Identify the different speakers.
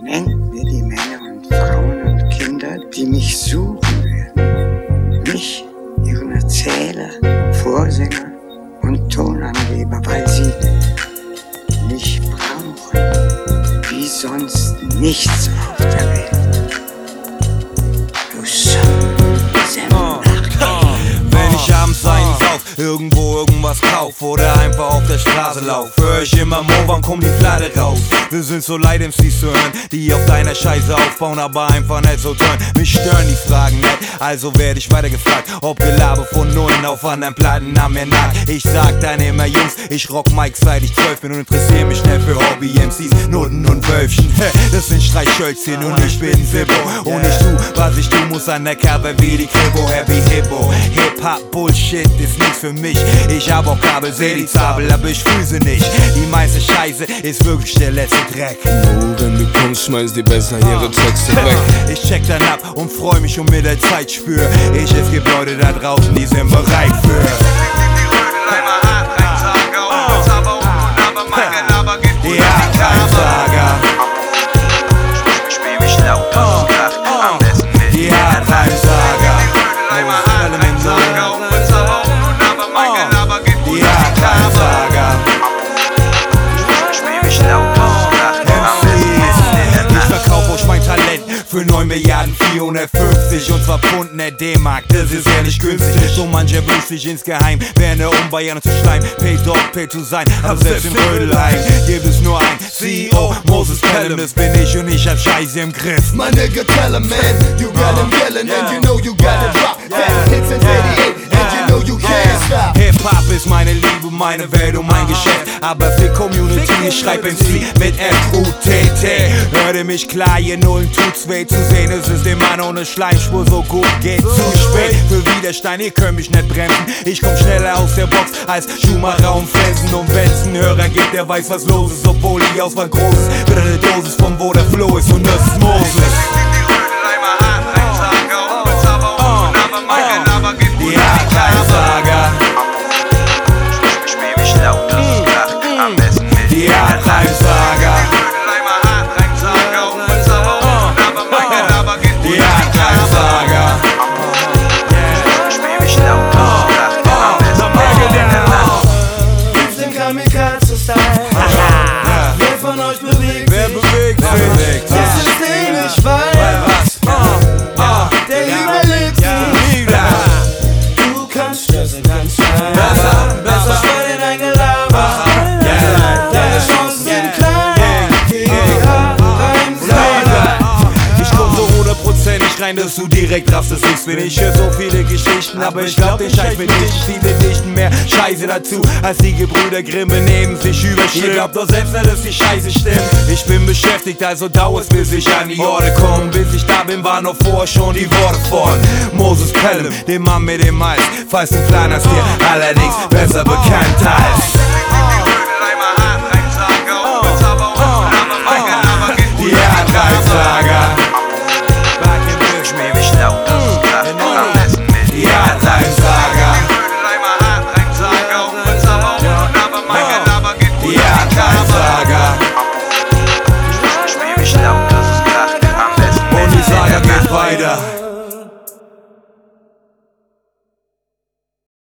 Speaker 1: Nennt mir die Männer und Frauen und Kinder, die mich suchen werden. Mich, ihren Erzähler, Vorsänger und Tonangeber, weil sie mich brauchen, wie sonst nichts auf der Welt. Du
Speaker 2: Wenn ich abends einen sauf, irgendwo irgendwas kauf oder einfach auf der Straße lauf, hör ich immer Mo, wann kommt die Platte raus? Wir sind so leid, MCs zu hören, die auf deiner Scheiße aufbauen, aber einfach nicht so turn. Mich stören die Fragen nicht, also werd ich weiter gefragt, ob Gelaber von Nullen auf anderen Platten an mir nagt. Ich sag dann immer, Jungs, ich rock Mike seit ich 12 bin und interessiere mich nicht für Hobby-MCs, Nutten und Wölfchen. Das sind Streichhölzchen und ich bin Sippo. Und ich tu, was ich tu, muss an der Cover wie die Kribo. Happy Hippo, Hip-Hop, Bullshit ist nichts für mich. Ich hab auch Kabel, seh die Zabel, aber ich fühl sie nicht. Die meiste Scheiße ist wirklich der letzte Dreck.
Speaker 3: Oh, wenn du kommst, schmeiß die besser ihre Texte weg.
Speaker 2: Ich check dann ab und freu mich und mit der Zeit spür ich, es gibt Leute da draußen, die sind bereit für. Ja, kein Sager. Spiel mich laut auf die Nacht, am besten mit. Ja, kein Sager. Ja, kein Sager. Spiel mich laut auf die Nacht, am besten. Ich verkauf euch mein Talent für 9.450.000 und zwar Pfund, ne D-Mark, das ist ja nicht günstig. So mancher wünscht sich insgeheim, wäre um Bayern zu schleimen, Pay Dog, Pay to sein, aber selbst in Rödelheim gibt es nur ein CEO, Moses Pelham, das bin ich und ich hab Scheiße im Griff.
Speaker 4: My nigga, tell him, man, you got him yelling and you know you gotta drop that hits in 88 and you know you can't stop.
Speaker 2: Hip-Hop ist meine Liebe, meine Welt und mein Geschäft, aber für Community, ich schreib MC mit F-U-T-T. Hörte mich klar, ihr Nullen tut's weh zu sehen, es ist dem Mann ohne Schleimspur so gut geht zu spät. Für Widerstein, ihr könnt mich nicht bremsen, ich komm schneller aus der Box als Schumacher und Felsen. Und wenn's einen Hörer gibt, der weiß was los ist, obwohl die Auswahl groß ist, wird eine Dosis von wo der Flow ist und das ist Moses. Ja, kein Sager. Spiel mich laut auf die Nacht, am besten mit. Ja, kein Sager. Ja, kein Sager. Spiel mich laut auf die Nacht, am besten mit.
Speaker 4: Gibt's den Kamikaze-Style? Wer von euch bewegt
Speaker 2: Wer bewegt sich?
Speaker 4: Das System, ich weiß. Der überlebt nicht. Du kannst Stöße ganz schnell. Besser schnell in ein Gelaber. Deine Chancen sind klein.
Speaker 2: Ich komm so 100% rein, dass du direkt raffst, das ist bin ich. Hör so viele Geschichten, aber ich glaub den Scheiß mit dich. Viele dichten mehr Scheiße dazu, als die Gebrüder Grimm benehmen sich überschlimm. Ihr glaubt doch selbst nicht, dass die Scheiße stimmt. Ich bin beschäftigt, also dauert's bis ich an die Orte komm. Bis ich da bin, war noch vorher schon die Worte von Moses Pelham, dem Mann mit dem Hals. Falls du Plan hast, dir allerdings besser bekannt als